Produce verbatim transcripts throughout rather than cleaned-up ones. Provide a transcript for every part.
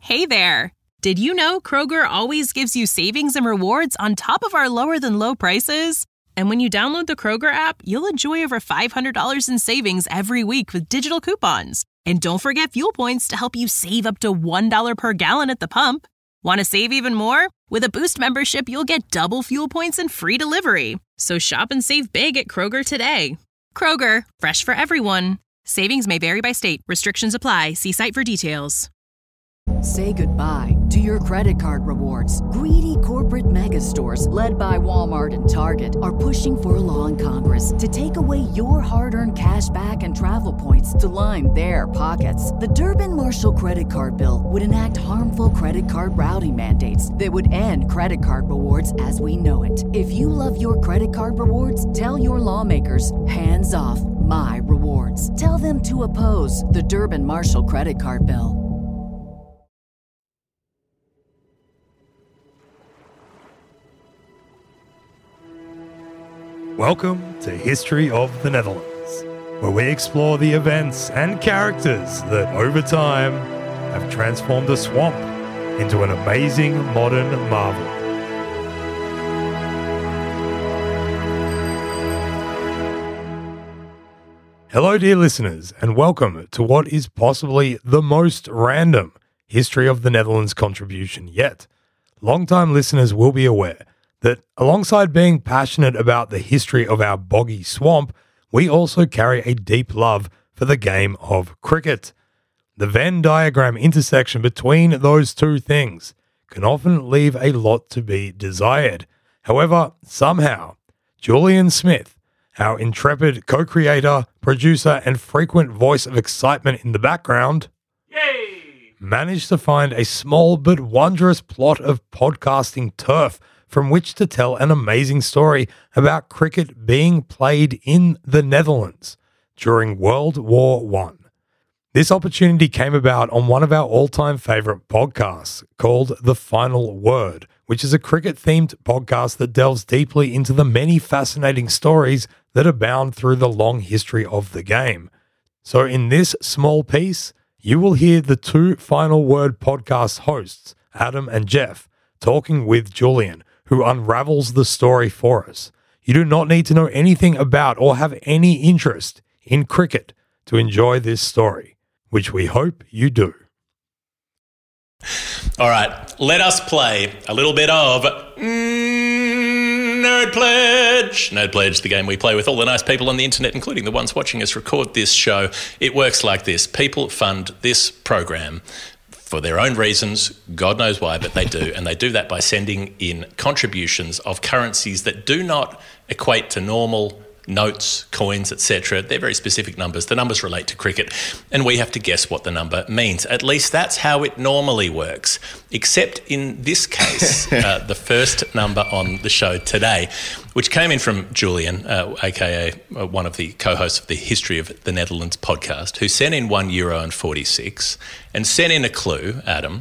Hey there! Did you know Kroger always gives you savings and rewards on top of our lower-than-low prices? And when you download the Kroger app, you'll enjoy over five hundred dollars in savings every week with digital coupons. And don't forget fuel points to help you save up to one dollar per gallon at the pump. Want to save even more? With a Boost membership, you'll get double fuel points and free delivery. So shop and save big at Kroger today. Kroger, fresh for everyone. Savings may vary by state. Restrictions apply. See site for details. Say goodbye to your credit card rewards. Greedy corporate mega stores, led by Walmart and Target, are pushing for a law in Congress to take away your hard-earned cash back and travel points to line their pockets. The Durbin-Marshall credit card bill would enact harmful credit card routing mandates that would end credit card rewards as we know it. If you love your credit card rewards, tell your lawmakers, hands off my rewards. Tell them to oppose the Durbin-Marshall credit card bill. Welcome to History of the Netherlands, where we explore the events and characters that, over time, have transformed a swamp into an amazing modern marvel. Hello, dear listeners, and welcome to what is possibly the most random History of the Netherlands contribution yet. Long-time listeners will be aware that alongside being passionate about the history of our boggy swamp, we also carry a deep love for the game of cricket. The Venn diagram intersection between those two things can often leave a lot to be desired. However, somehow, Julian Smith, our intrepid co-creator, producer, and frequent voice of excitement in the background, Yay! managed to find a small but wondrous plot of podcasting turf from which to tell an amazing story about cricket being played in the Netherlands during World War One. This opportunity came about on one of our all-time favorite podcasts called The Final Word, which is a cricket-themed podcast that delves deeply into the many fascinating stories that abound through the long history of the game. So in this small piece, you will hear the two Final Word podcast hosts, Adam and Jeff, talking with Julian, who unravels the story for us. You do not need to know anything about or have any interest in cricket to enjoy this story, which we hope you do. All right, let us play a little bit of mm, Nerd Pledge. Nerd Pledge, the game we play with all the nice people on the internet, including the ones watching us record this show. It works like this. People fund this program for their own reasons, God knows why, but they do. And they do that by sending in contributions of currencies that do not equate to normal notes, coins, et cetera. They're very specific numbers. The numbers relate to cricket, and we have to guess what the number means. At least that's how it normally works, except in this case, uh, the first number on the show today, which came in from Julian, uh, aka uh, one of the co-hosts of the History of the Netherlands podcast, who sent in one euro and forty-six and sent in a clue, Adam.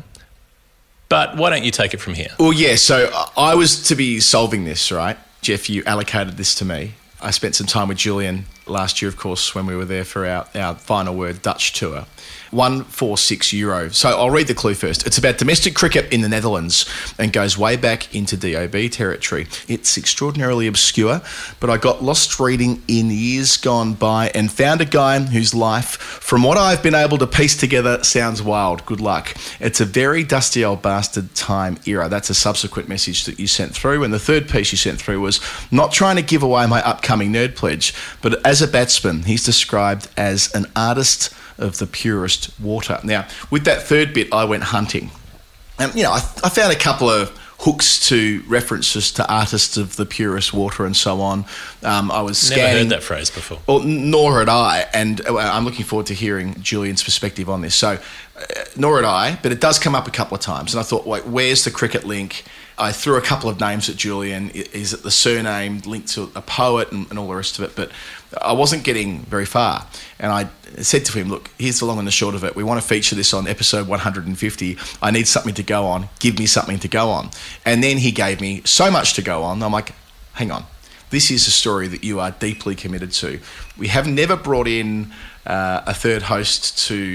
But why don't you take it from here? Well, yeah, so I was to be solving this, right? Jeff, you allocated this to me. I spent some time with Julian last year, of course, when we were there for our, our Final Word Dutch tour. one forty-six euro. So I'll read the clue first. It's about domestic cricket in the Netherlands and goes way back into D O B territory. It's extraordinarily obscure, but I got lost reading in years gone by and found a guy whose life, from what I've been able to piece together, sounds wild. Good luck. It's a very dusty old bastard time era. That's a subsequent message that you sent through. And the third piece you sent through was not trying to give away my upcoming nerd pledge, but as a batsman, he's described as an artist of the purest water. Now, with that third bit, I went hunting. And, you know, I, I found a couple of hooks to references to artists of the purest water and so on. Um, I was scanning. Never heard that phrase before. Well, nor had I, and I'm looking forward to hearing Julian's perspective on this. So, uh, nor had I, but it does come up a couple of times. And I thought, wait, where's the cricket link? I threw a couple of names at Julian. Is it the surname linked to a poet and, and all the rest of it? But I wasn't getting very far. And I said to him, look, here's the long and the short of it. We want to feature this on episode one hundred fifty. I need something to go on. Give me something to go on. And then he gave me so much to go on. I'm like, hang on. This is a story that you are deeply committed to. We have never brought in uh, a third host to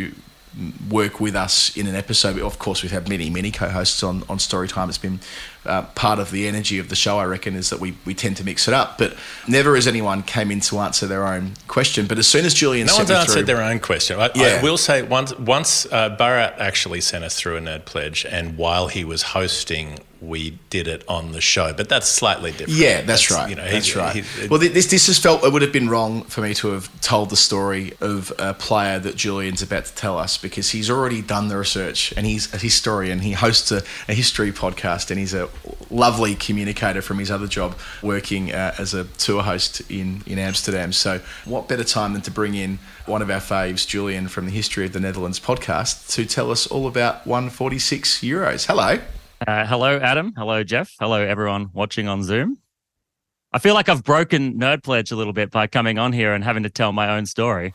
work with us in an episode. Of course, we've had many, many co-hosts on, on Storytime. It's been uh, part of the energy of the show, I reckon, is that we, we tend to mix it up. But never has anyone came in to answer their own question. But as soon as Julian no sent one's me answered through, their own question. I, Yeah. I will say once, once uh, Bharat actually sent us through a Nerd Pledge, and while he was hosting, we did it on the show, but that's slightly different. Yeah, that's, right. You know, that's he- right. he- well, this this just felt it would have been wrong for me to have told the story of a player that Julian's about to tell us, because he's already done the research and he's a historian. He hosts a, a history podcast and he's a lovely communicator from his other job, working uh, as a tour host in, in Amsterdam. So what better time than to bring in one of our faves, Julian from the History of the Netherlands podcast, to tell us all about one forty-six Euros. Hello. Uh, hello, Adam. Hello, Jeff. Hello, everyone watching on Zoom. I feel like I've broken Nerd Pledge a little bit by coming on here and having to tell my own story.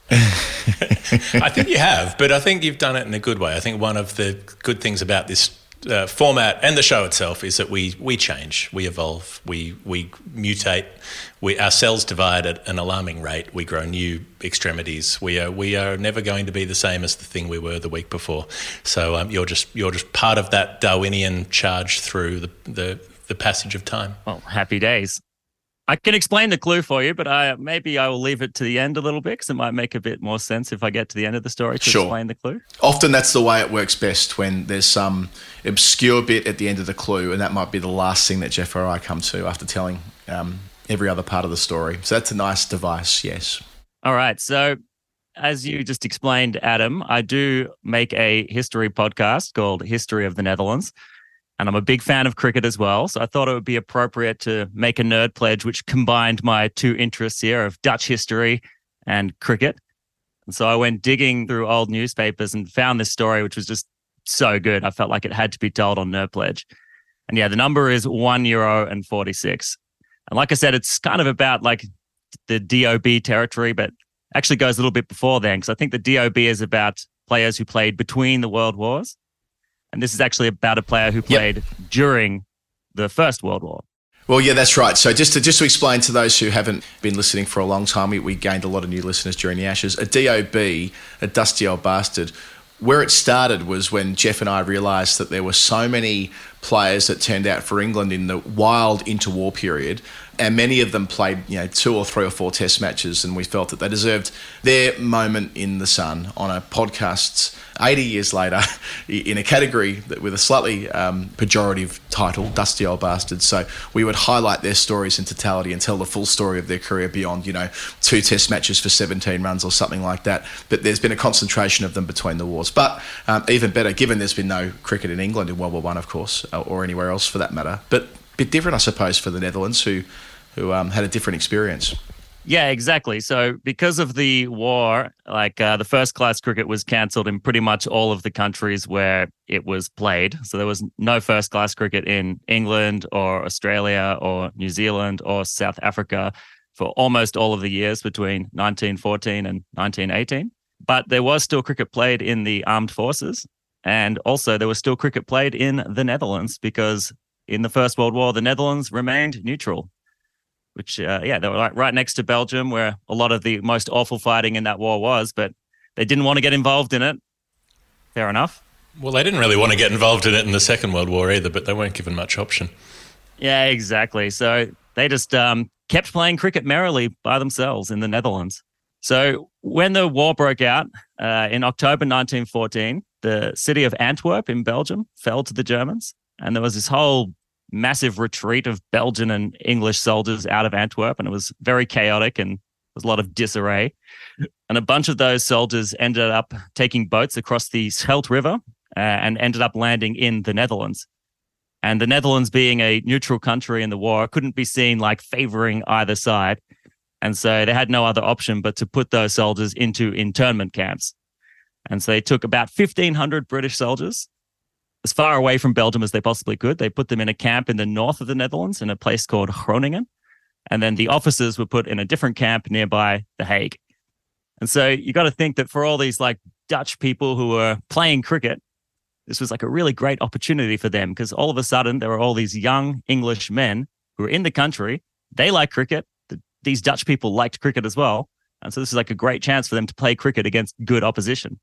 I think you have, but I think you've done it in a good way. I think one of the good things about this uh, format and the show itself is that we we change, we evolve, we we mutate, we our cells divide at an alarming rate. We grow new extremities. We are we are never going to be the same as the thing we were the week before. So um, you're just you're just part of that Darwinian charge through the the, the passage of time. Well, happy days. I can explain the clue for you, but I maybe I will leave it to the end a little bit because it might make a bit more sense if I get to the end of the story to Sure. explain the clue. Often that's the way it works best, when there's some obscure bit at the end of the clue, and that might be the last thing that Jeff or I come to after telling um, every other part of the story. So that's a nice device, yes. All right. So as you just explained, Adam, I do make a history podcast called History of the Netherlands. And I'm a big fan of cricket as well. So I thought it would be appropriate to make a Nerd Pledge which combined my two interests here of Dutch history and cricket. And so I went digging through old newspapers and found this story, which was just so good. I felt like it had to be told on Nerd Pledge. And yeah, the number is one euro and forty-six. And like I said, it's kind of about like the D O B territory, but actually goes a little bit before then, because I think the D O B is about players who played between the world wars. And this is actually about a player who played yep. during the First World War. Well, yeah, that's right. So just to just to explain to those who haven't been listening for a long time, we, we gained a lot of new listeners during the Ashes. A D O B, a dusty old bastard, where it started was when Jeff and I realised that there were so many players that turned out for England in the wild interwar period, and many of them played, you know, two or three or four test matches, and we felt that they deserved their moment in the sun on a podcast eighty years later in a category that with a slightly um, pejorative title, Dusty Old Bastards. So we would highlight their stories in totality and tell the full story of their career beyond, you know, two test matches for seventeen runs or something like that. But there's been a concentration of them between the wars. But um, even better, given there's been no cricket in England in World War One, of course, or anywhere else for that matter. But a bit different, I suppose, for the Netherlands, who who um, had a different experience. Yeah, exactly. So because of the war, like uh, the first class cricket was cancelled in pretty much all of the countries where it was played. So there was no first class cricket in England or Australia or New Zealand or South Africa for almost all of the years between nineteen fourteen and nineteen eighteen. But there was still cricket played in the armed forces. And also there was still cricket played in the Netherlands, because in the First World War, the Netherlands remained neutral. Which, uh, yeah, they were like right next to Belgium, where a lot of the most awful fighting in that war was, but they didn't want to get involved in it. Fair enough. Well, they didn't really want to get involved in it in the Second World War either, but they weren't given much option. Yeah, exactly. So they just um, kept playing cricket merrily by themselves in the Netherlands. So when the war broke out uh, in October nineteen fourteen, the city of Antwerp in Belgium fell to the Germans, and there was this whole massive retreat of Belgian and English soldiers out of Antwerp, and it was very chaotic and there was a lot of disarray. And a bunch of those soldiers ended up taking boats across the Scheldt River uh, and ended up landing in the Netherlands. And the Netherlands, being a neutral country in the war, couldn't be seen like favoring either side. And so they had no other option but to put those soldiers into internment camps. And so they took about fifteen hundred British soldiers as far away from Belgium as they possibly could. They put them in a camp in the north of the Netherlands in a place called Groningen. And then the officers were put in a different camp nearby The Hague. And so you got to think that for all these like Dutch people who were playing cricket, this was like a really great opportunity for them, because all of a sudden there were all these young English men who were in the country. They like cricket. The, these Dutch people liked cricket as well. And so this is like a great chance for them to play cricket against good opposition.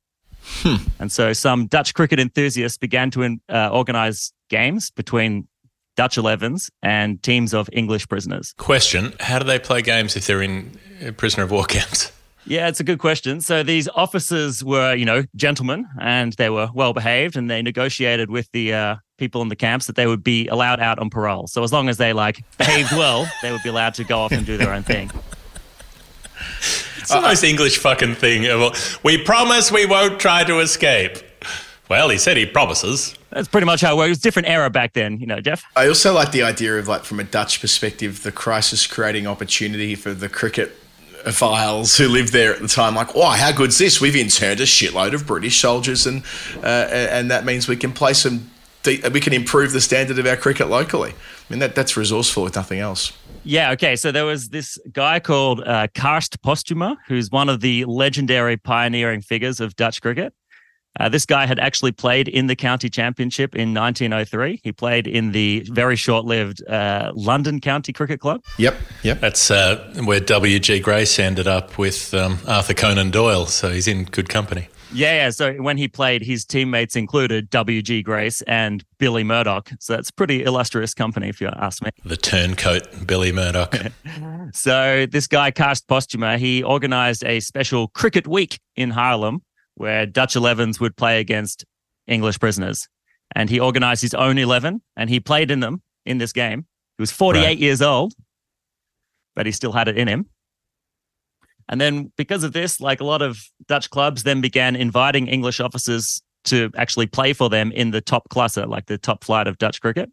Hmm. And so some Dutch cricket enthusiasts began to uh, organise games between Dutch elevens and teams of English prisoners. Question, how do they play games if they're in prisoner of war camps? Yeah, it's a good question. So these officers were, you know, gentlemen, and they were well behaved, and they negotiated with the uh, people in the camps that they would be allowed out on parole. So as long as they like behaved well, they would be allowed to go off and do their own thing. It's the most English fucking thing of all. We promise we won't try to escape. Well, he said he promises. That's pretty much how it worked. It was a different era back then, you know, Jeff. I also like the idea of, like, from a Dutch perspective, the crisis creating opportunity for the cricket files who lived there at the time. Like, oh, how good's this? We've interned a shitload of British soldiers, and uh, and that means we can play some. De- we can improve the standard of our cricket locally. I mean, that that's resourceful if nothing else. Yeah, okay. So there was this guy called uh, Karst Postuma, who's one of the legendary pioneering figures of Dutch cricket. Uh, this guy had actually played in the county championship in nineteen oh three. He played in the very short-lived uh, London County Cricket Club. Yep, yep. That's uh, where W G Grace ended up with um, Arthur Conan Doyle, so he's in good company. Yeah, yeah. So when he played, his teammates included W G Grace and Billy Murdoch. So that's pretty illustrious company, if you ask me. The turncoat Billy Murdoch. So this guy, Karst Postuma, he organised a special cricket week in Haarlem, where Dutch elevens would play against English prisoners. And he organised his own eleven, and he played in them in this game. He was forty-eight right. years old, but he still had it in him. And then because of this, like a lot of Dutch clubs then began inviting English officers to actually play for them in the top klasse, like the top flight of Dutch cricket.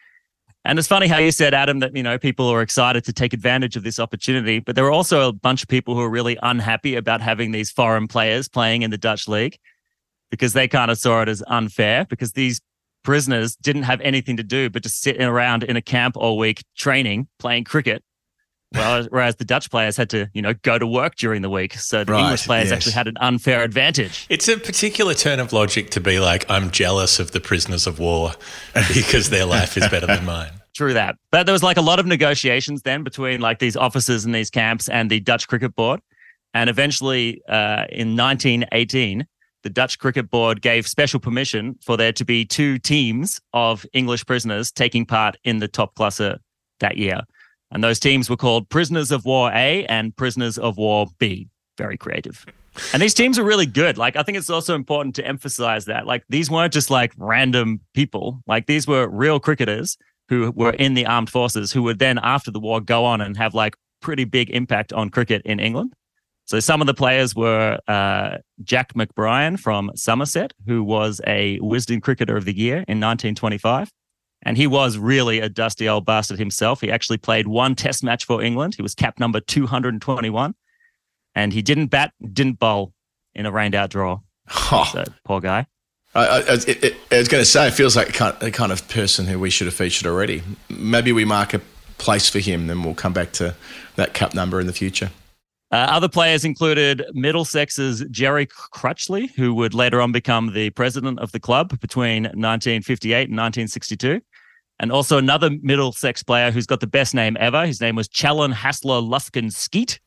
And it's funny how you said, Adam, that, you know, people are excited to take advantage of this opportunity, but there were also a bunch of people who are really unhappy about having these foreign players playing in the Dutch league, because they kind of saw it as unfair, because these prisoners didn't have anything to do but just sit around in a camp all week training, playing cricket. Well, whereas the Dutch players had to, you know, go to work during the week. So the right, English players yes. actually had an unfair advantage. It's a particular turn of logic to be like, I'm jealous of the prisoners of war because their life is better than mine. True that. But there was like a lot of negotiations then between like these officers in these camps and the Dutch Cricket Board. And eventually uh, in nineteen eighteen, the Dutch Cricket Board gave special permission for there to be two teams of English prisoners taking part in the top klasse that year. And those teams were called Prisoners of War A and Prisoners of War B. Very creative. And these teams are really good. Like, I think it's also important to emphasize that. Like, these weren't just like random people. Like, these were real cricketers who were in the armed forces who would then, after the war, go on and have like pretty big impact on cricket in England. So some of the players were uh, Jack McBrien from Somerset, who was a Wisden Cricketer of the Year in nineteen twenty-five. And he was really a dusty old bastard himself. He actually played one test match for England. He was cap number two hundred twenty-one. And he didn't bat, didn't bowl in a rained-out draw. Oh. So, poor guy. I, I, it, it, I was going to say, it feels like a kind, a kind of person who we should have featured already. Maybe we mark a place for him, then we'll come back to that cap number in the future. Uh, other players included Middlesex's Jerry Crutchley, who would later on become the president of the club between nineteen fifty-eight and nineteen sixty-two. And also another Middlesex player who's got the best name ever. His name was Challen Hassler Lufkin Skeet.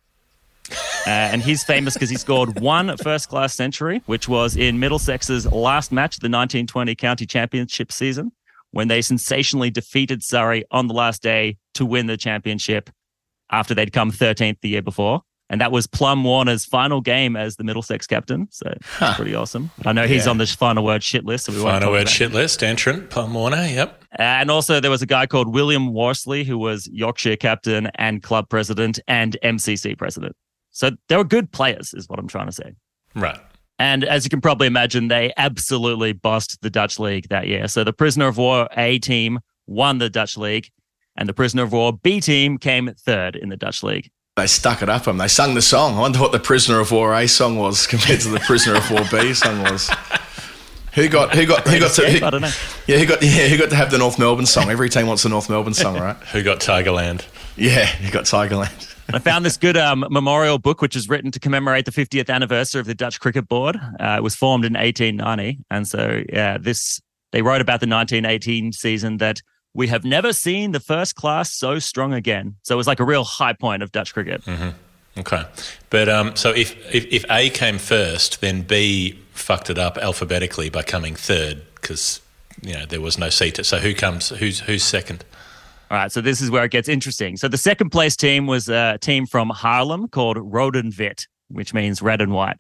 Uh, and he's famous because he scored one first-class century, which was in Middlesex's last match of the nineteen twenty county championship season, when they sensationally defeated Surrey on the last day to win the championship after they'd come thirteenth the year before. And that was Plum Warner's final game as the Middlesex captain. So huh. It's pretty awesome. I know he's yeah. on the final word shit list. So we final word shit list, entrant, Plum Warner, yep. And also there was a guy called William Worsley, who was Yorkshire captain and club president and M C C president. So they were good players, is what I'm trying to say. Right. And as you can probably imagine, they absolutely bossed the Dutch league that year. So the Prisoner of War A team won the Dutch league, and the Prisoner of War B team came third in the Dutch league. They stuck it up them. They sung the song. I wonder what the Prisoner of War A song was compared to the Prisoner of War B song was. Who got who got who got to who, I don't know. Yeah, who got yeah, who got to have the North Melbourne song? Every team wants the North Melbourne song, right? Who got Tigerland? Yeah, who got Tigerland? I found this good um, memorial book, which is written to commemorate the fiftieth anniversary of the Dutch Cricket Board. Uh, it was formed in eighteen ninety, and so yeah, this they wrote about the nineteen eighteen season that we have never seen the first class so strong again. So it was like a real high point of Dutch cricket. Mm-hmm. Okay. But um, so if, if, if A came first, then B fucked it up alphabetically by coming third because, you know, there was no C. To, so who comes, who's who's second? All right, so this is where it gets interesting. So the second place team was a team from Haarlem called Rood en Wit, which means red and white.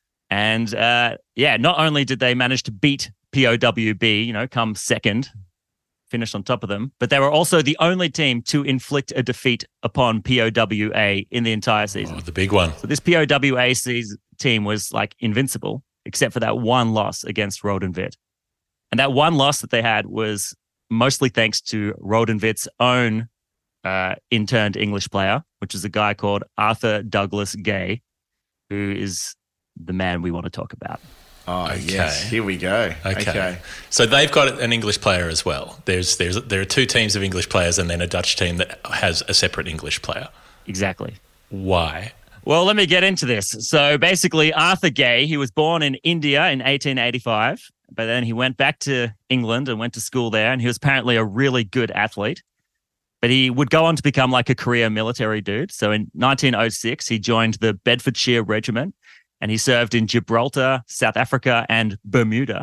And uh, yeah, not only did they manage to beat P O W B, you know, come second, finished on top of them, but they were also the only team to inflict a defeat upon P O W A in the entire season. Oh, the big one. So this P O W A team was like invincible, except for that one loss against Rood en Wit. And that one loss that they had was mostly thanks to Rood en Wit's own uh, interned English player, which is a guy called Arthur Douglas Gay, who is the man we want to talk about. Oh, Okay. yes. Here we go. Okay. Okay. So they've got an English player as well. There's there's there are two teams of English players and then a Dutch team that has a separate English player. Exactly. Why? Well, let me get into this. So basically, Arthur Gay, he was born in India in eighteen eighty-five, but then he went back to England and went to school there, and he was apparently a really good athlete. But he would go on to become like a career military dude. So in nineteen oh six, he joined the Bedfordshire Regiment, and he served in Gibraltar, South Africa, and Bermuda.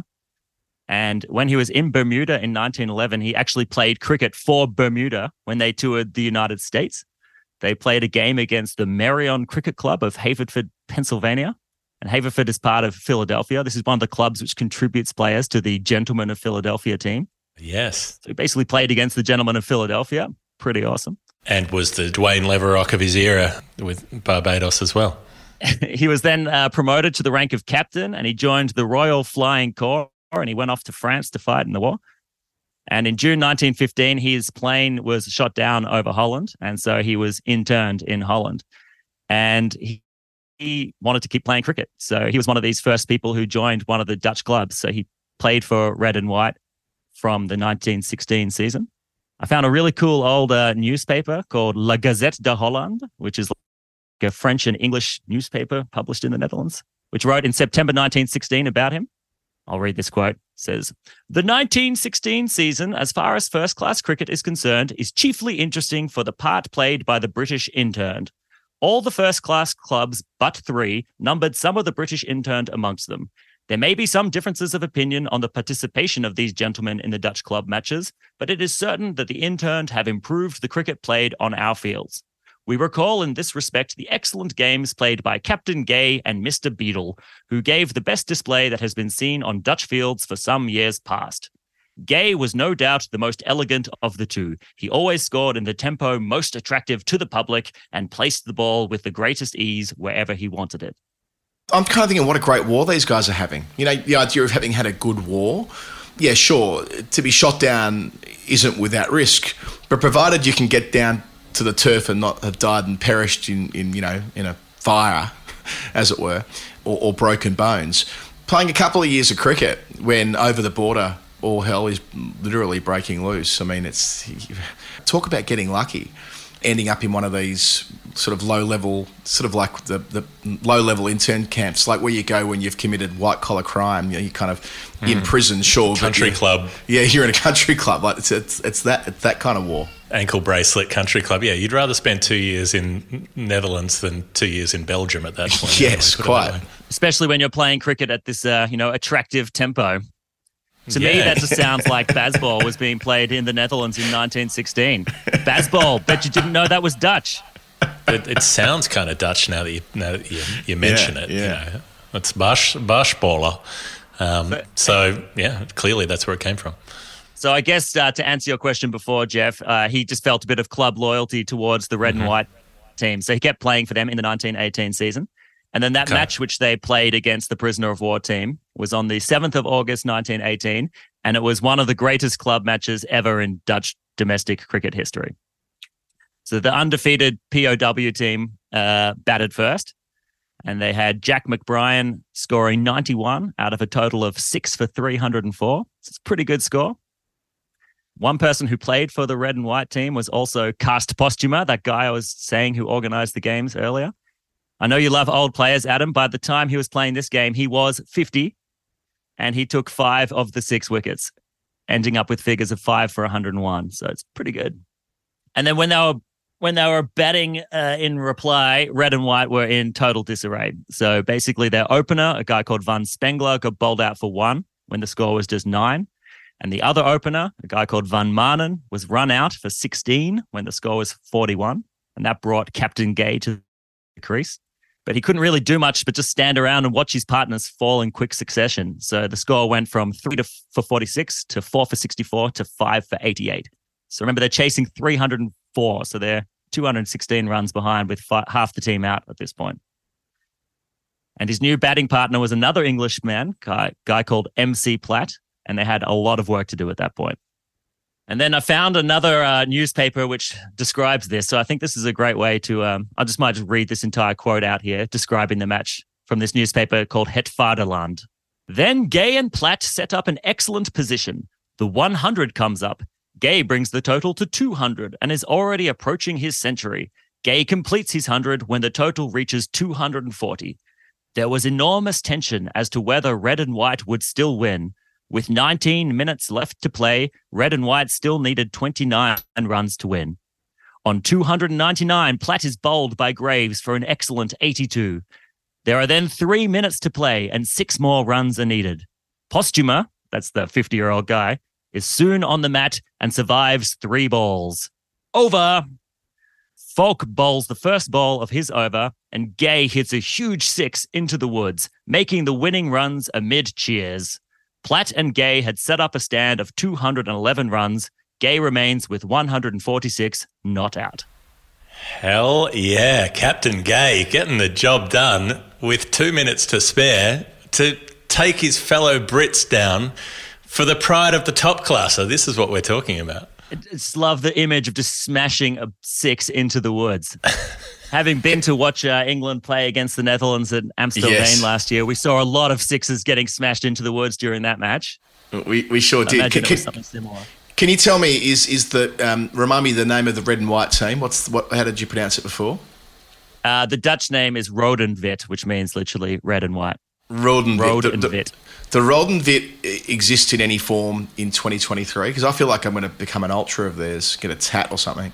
And when he was in Bermuda in nineteen eleven, he actually played cricket for Bermuda when they toured the United States. They played a game against the Merion Cricket Club of Haverford, Pennsylvania. And Haverford is part of Philadelphia. This is one of the clubs which contributes players to the Gentlemen of Philadelphia team. Yes. So he basically played against the Gentlemen of Philadelphia. Pretty awesome. And was the Dwayne Leverock of his era with Barbados as well. He was then uh, promoted to the rank of captain, and he joined the Royal Flying Corps, and he went off to France to fight in the war. And in June nineteen fifteen, his plane was shot down over Holland, and so he was interned in Holland. And he, he wanted to keep playing cricket. So he was one of these first people who joined one of the Dutch clubs. So he played for Red and White from the nineteen sixteen season. I found a really cool old uh, newspaper called La Gazette de Holland, which is a French and English newspaper published in the Netherlands, which wrote in September nineteen sixteen about him. I'll read this quote. It says, "The nineteen sixteen season, as far as first-class cricket is concerned, is chiefly interesting for the part played by the British interned. All the first-class clubs, but three, numbered some of the British interned amongst them. There may be some differences of opinion on the participation of these gentlemen in the Dutch club matches, but it is certain that the interned have improved the cricket played on our fields. We recall in this respect the excellent games played by Captain Gay and Mister Beadle, who gave the best display that has been seen on Dutch fields for some years past. Gay was no doubt the most elegant of the two. He always scored in the tempo most attractive to the public and placed the ball with the greatest ease wherever he wanted it." I'm kind of thinking what a great war these guys are having. You know, the idea of having had a good war. Yeah, sure, to be shot down isn't without risk, but provided you can get down to the turf and not have died and perished in, in you know, in a fire, as it were, or, or broken bones. Playing a couple of years of cricket when over the border all hell is literally breaking loose. I mean, it's talk about getting lucky, ending up in one of these sort of low-level, sort of like the, the low-level intern camps, like where you go when you've committed white-collar crime. You know, you're kind of mm. in prison, sure. Country club. Yeah, you're in a country club. Like it's it's, it's that it's that kind of war. Ankle bracelet country club. Yeah, you'd rather spend two years in Netherlands than two years in Belgium at that point. Yes, anyway, quite. Especially when you're playing cricket at this, uh, you know, attractive tempo. To Yeah. me, that just sounds like Bazball was being played in the Netherlands in nineteen sixteen. Bazball, bet you didn't know that was Dutch. It, it sounds kind of Dutch now that you, now that you, you mention Yeah, it. yeah. You know, it's Bash, Bashballer. Um, so, yeah, clearly that's where it came from. So I guess uh, to answer your question before, Jeff, uh, he just felt a bit of club loyalty towards the red Mm-hmm. and white team. So he kept playing for them in the nineteen eighteen season. And then that Okay. match which they played against the prisoner of war team was on the seventh of August, nineteen eighteen. And it was one of the greatest club matches ever in Dutch domestic cricket history. So the undefeated P O W team uh, batted first. And they had Jack McBrien scoring ninety-one out of a total of six for three hundred four. So it's a pretty good score. One person who played for the red and white team was also Cast Postuma, that guy I was saying who organized the games earlier. I know you love old players, Adam. By the time he was playing this game, he was fifty, and he took five of the six wickets, ending up with figures of five for one hundred one. So it's pretty good. And then when they were when they were batting uh, in reply, red and white were in total disarray. So basically their opener, a guy called Van Spengler, got bowled out for one when the score was just nine. And the other opener, a guy called Van Manen, was run out for sixteen when the score was forty-one. And that brought Captain Gay to the crease. But he couldn't really do much but just stand around and watch his partners fall in quick succession. So the score went from three to, for forty-six to four for sixty-four to five for eighty-eight. So remember, they're chasing three hundred four. So they're two hundred sixteen runs behind with fi- half the team out at this point. And his new batting partner was another Englishman, guy, guy called M C Platt. And they had a lot of work to do at that point. And then I found another uh, newspaper which describes this. So I think this is a great way to, um, I just might just read this entire quote out here, describing the match from this newspaper called Het Vaderland. Then Gay and Platt set up an excellent position. The one hundred comes up. Gay brings the total to two hundred and is already approaching his century. Gay completes his one hundred when the total reaches two hundred forty. There was enormous tension as to whether red and white would still win. With nineteen minutes left to play, red and white still needed twenty-nine runs to win. On two hundred ninety-nine, Platt is bowled by Graves for an excellent eighty-two. There are then three minutes to play and six more runs are needed. Postuma, that's the fifty-year-old guy, is soon on the mat and survives three balls. Over. Falk bowls the first ball of his over and Gay hits a huge six into the woods, making the winning runs amid cheers. Platt and Gay had set up a stand of two hundred eleven runs. Gay remains with one hundred forty-six not out. Hell yeah, Captain Gay getting the job done with two minutes to spare to take his fellow Brits down for the pride of the top class. So this is what we're talking about. I just love the image of just smashing a six into the woods. Having been to watch uh, England play against the Netherlands at Amstelveen yes. last year, we saw a lot of sixes getting smashed into the woods during that match. We we sure I did. Can, it was something similar. Can you tell me, is is the um, remind me the name of the red and white team? What's what? How did you pronounce it before? Uh, the Dutch name is Rodenwit, which means literally red and white. Rodenwit. Rodenwit. The, the, the Rodenwit exists in any form in twenty twenty-three? Because I feel like I'm going to become an ultra of theirs, get a tat or something.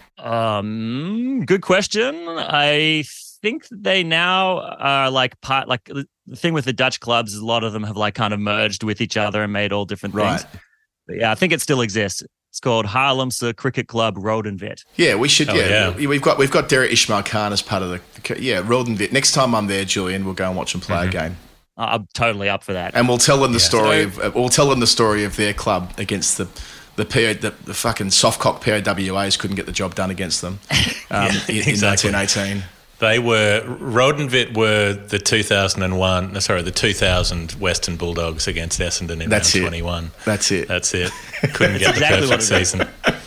Um, good question. I think they now are like part, like the thing with the Dutch clubs is a lot of them have like kind of merged with each other and made all different right. things. But yeah, I think it still exists. It's called Haarlemse Cricket Club Rodenwit. Yeah, we should. Oh, yeah. yeah, we've got we've got Derek Ishmael Khan as part of the. Yeah, Rodenwit. Next time I'm there, Julian, we'll go and watch them play mm-hmm. a game. I'm totally up for that. And we'll tell them the yeah. story So, of. We'll tell them the story of their club against the. The, P O, the the fucking softcock P O W As couldn't get the job done against them um, yeah, in, exactly. in nineteen eighteen. They were, Rodenwit were the two thousand one, sorry, the two thousand Western Bulldogs against Essendon in That's round it. twenty-one. That's it. That's it. Couldn't get exactly the perfect season.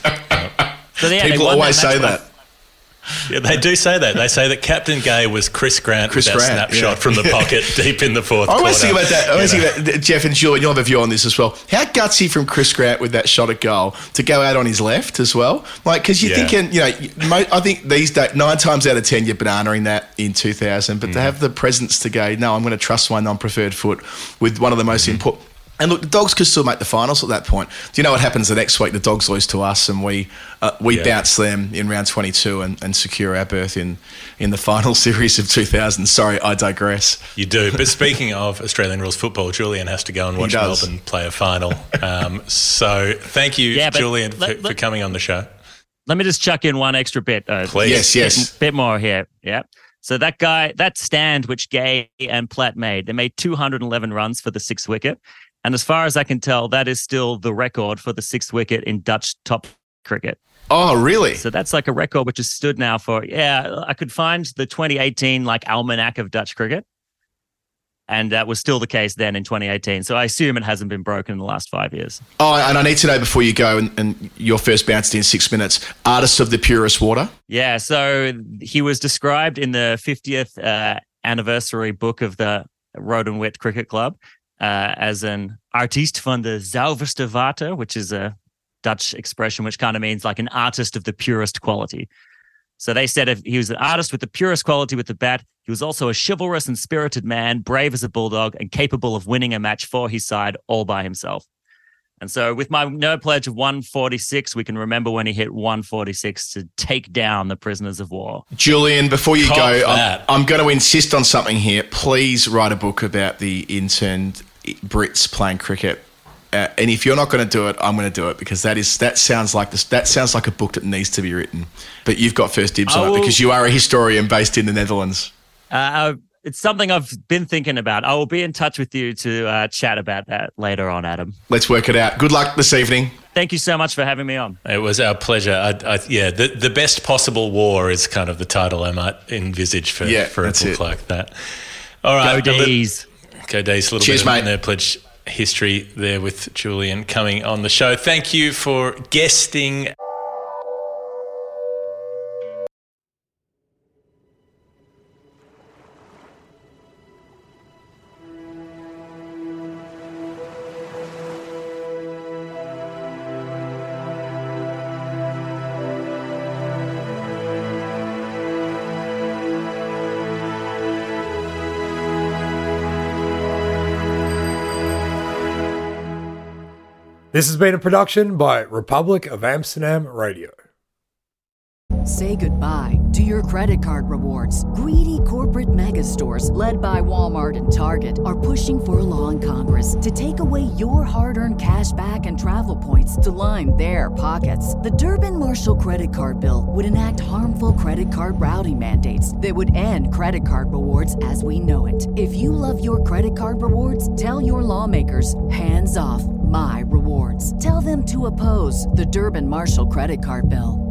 So yeah, People always say that. Yeah, they do say that. They say that Captain Gay was Chris Grant Chris with that Grant, snapshot yeah. from the pocket deep in the fourth I quarter. always think about that. I always You know. think about Jeff and Julian. You'll have a view on this as well. How gutsy from Chris Grant with that shot at goal to go out on his left as well. Like, because you're Yeah. thinking, you know, mo- I think these days nine times out of ten you're bananaing that in two thousand, but Mm. to have the presence to go, no, I'm going to trust my non-preferred foot with one of the most Mm-hmm. important. And look, the Dogs could still make the finals at that point. Do you know what happens the next week? The Dogs lose to us, and we uh, we Yeah. bounce them in round twenty-two and, and secure our berth in in the final series of two thousand. Sorry, I digress. You do. But speaking of Australian rules football, Julian has to go and He watch does. Melbourne play a final. Um, so thank you, Yeah, but Julian, let- for, for let- coming on the show. Let me just chuck in one extra bit. Uh, Please. Yes, yes. Bit, bit more here. Yeah. So that guy, that stand which Gay and Platt made, they made two hundred eleven runs for the sixth wicket. And as far as I can tell, that is still the record for the sixth wicket in Dutch top cricket. Oh, really? So that's like a record which has stood now for, yeah, I could find the twenty eighteen like almanac of Dutch cricket. And that was still the case then in twenty eighteen. So I assume it hasn't been broken in the last five years. Oh, and I need to know before you go, and, and your first bounced in six minutes, artist of the purest water. Yeah, so he was described in the fiftieth uh, anniversary book of the Rodenwit Cricket Club uh, as an artiest van de zuiverste water, which is a Dutch expression which kind of means like an artist of the purest quality. So they said if he was an artist with the purest quality with the bat, he was also a chivalrous and spirited man, brave as a bulldog, and capable of winning a match for his side all by himself. And so with my nerd pledge of one forty-six, we can remember when he hit one forty-six to take down the prisoners of war. Julian, before you Cop go, that. I'm, I'm going to insist on something here. Please write a book about the interned Brits playing cricket. Uh, and if you're not going to do it, I'm going to do it, because that is that sounds like this. That sounds like a book that needs to be written. But you've got first dibs I on will- it because you are a historian based in the Netherlands. Uh, it's something I've been thinking about. I will be in touch with you to uh, chat about that later on, Adam. Let's work it out. Good luck this evening. Thank you so much for having me on. It was our pleasure. I, I, yeah, the, the best possible war is kind of the title I might envisage for, Yeah, for a that's book it. like that. All right. Go a li- D's. Go D's. A little Cheers, bit of mate. Nerd Pledge history there with Julian coming on the show. Thank you for guesting. This has been a production by Republic of Amsterdam Radio. Say goodbye to your credit card rewards. Greedy corporate mega stores, led by Walmart and Target, are pushing for a law in Congress to take away your hard-earned cash back and travel points to line their pockets. The Durbin-Marshall credit card bill would enact harmful credit card routing mandates that would end credit card rewards as we know it. If you love your credit card rewards, tell your lawmakers, hands off my rewards. Tell them to oppose the Durbin-Marshall credit card bill.